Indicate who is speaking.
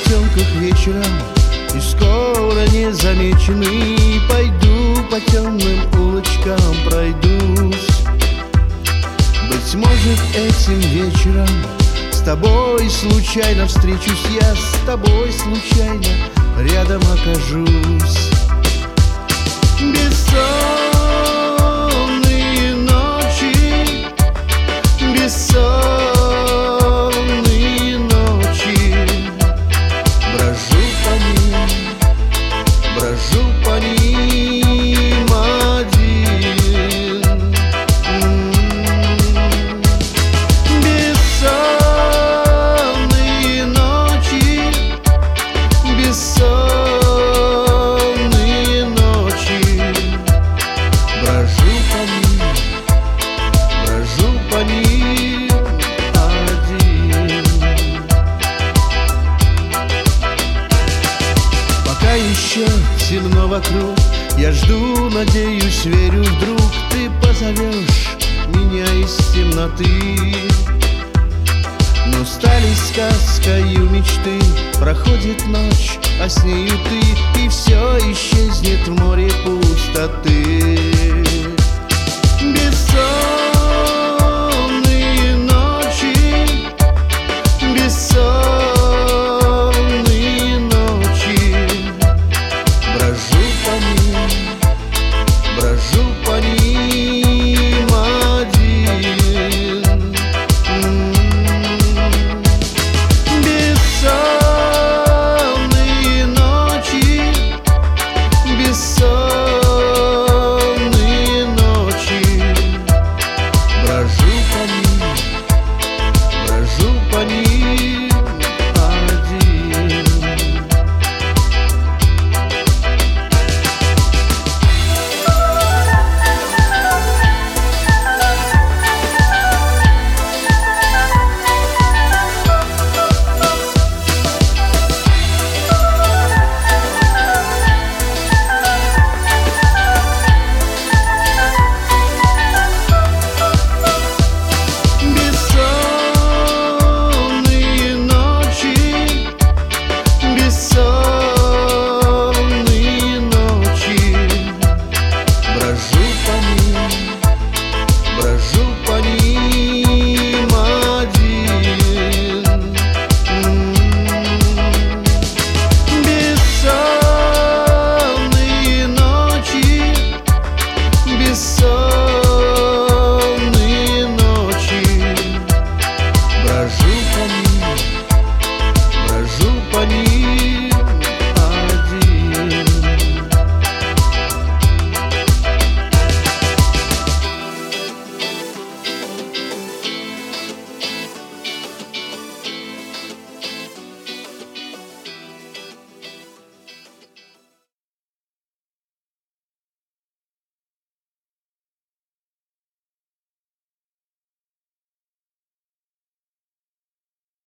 Speaker 1: потемках вечером, и скоро незамеченный пойду по темным улочкам, пройдусь. Быть может, этим вечером с тобой случайно встречусь я, с тобой случайно рядом окажусь. Бессонные ночи, бессонные ночи, брожу по ним один. Бессонные ночи, бессонные ночи, брожу по ним один. Пока еще темно вокруг, я жду, надеюсь, верю, вдруг ты позовешь меня из темноты. Но стали сказкою мечты, проходит ночь, а с нею ты, и все исчезнет в море пустоты. Бессонные